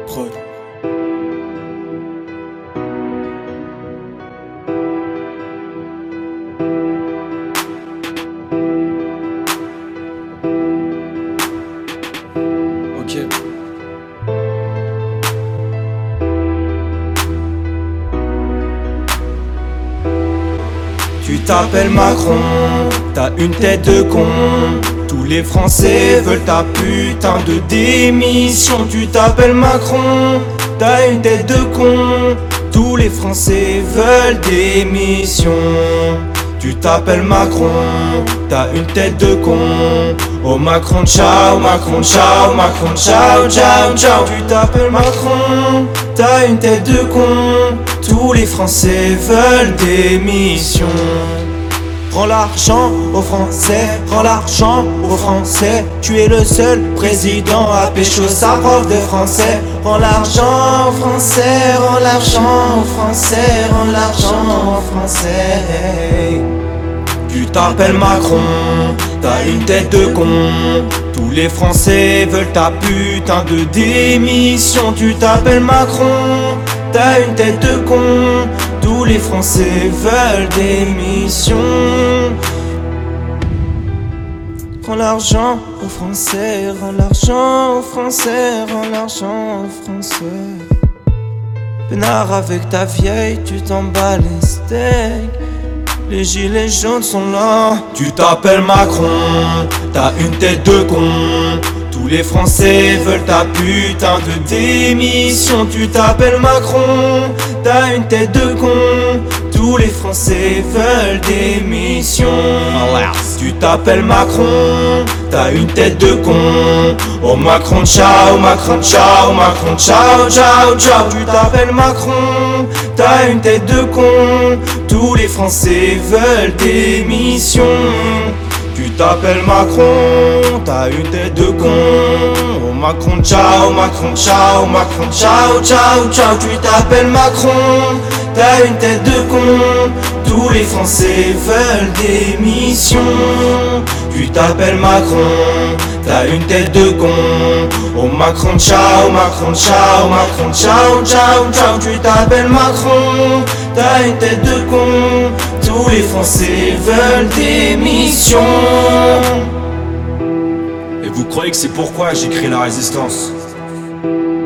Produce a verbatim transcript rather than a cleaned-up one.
Prod. Ok. Tu t'appelles Macron, t'as une tête de con. Tous les Français veulent ta putain de démission. Tu t'appelles Macron, t'as une tête de con. Tous les Français veulent démission. Tu t'appelles Macron, t'as une tête de con. Oh Macron ciao, Macron ciao, Macron ciao, ciao, ciao. Tu t'appelles Macron, t'as une tête de con. Tous les Français veulent démission. Rends l'argent aux Français, rends l'argent aux Français. Tu es le seul président à pécho sa prof de français. Rends l'argent aux Français, rends l'argent aux Français, rends l'argent aux Français. Tu t'appelles Macron, t'as une tête de con. Tous les Français veulent ta putain de démission. Tu t'appelles Macron, t'as une tête de con. Tous les Français veulent démission. Rends l'argent aux Français, rends l'argent aux Français, rends l'argent aux Français. Peinard avec ta vieille, tu t'en bats les steaks. Les gilets jaunes sont là. Tu t'appelles Macron, t'as une tête de con. Tous les Français veulent ta putain de démission. Tu t'appelles Macron, t'as une tête de con. Tous les Français veulent démission. Tu t'appelles Macron, t'as une tête de con. Oh Macron ciao, Macron ciao, Macron ciao, ciao, ciao. Tu t'appelles Macron, t'as une tête de con. Tous les Français veulent démission. Tu t'appelles Macron, t'as une tête de con. Oh Macron ciao, Macron ciao, Macron ciao, ciao, ciao. Tu t'appelles Macron, t'as une tête de con. Tous les Français veulent démission. Tu t'appelles Macron, t'as une tête de con. Oh Macron ciao, Macron ciao, Macron ciao, ciao, ciao. Tu t'appelles Macron, t'as une tête de con. Tous les Français veulent démission. Et vous croyez que c'est pourquoi j'ai créé la résistance?